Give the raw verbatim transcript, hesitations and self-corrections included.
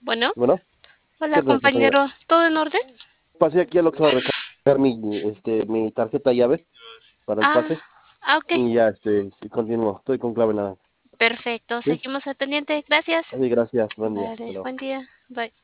Bueno, Bueno, hola ¿qué tal, compañera? compañero, ¿todo en orden? Pasé aquí al Oxxo a recargar mi, este, mi tarjeta llave para el Ah, pase ah, ok, y ya, este, sí, continúo. Estoy con clave nada. perfecto, ¿Sí? seguimos al pendiente, gracias. Así, gracias. Buen día. Hasta Vale, luego. buen día, bye.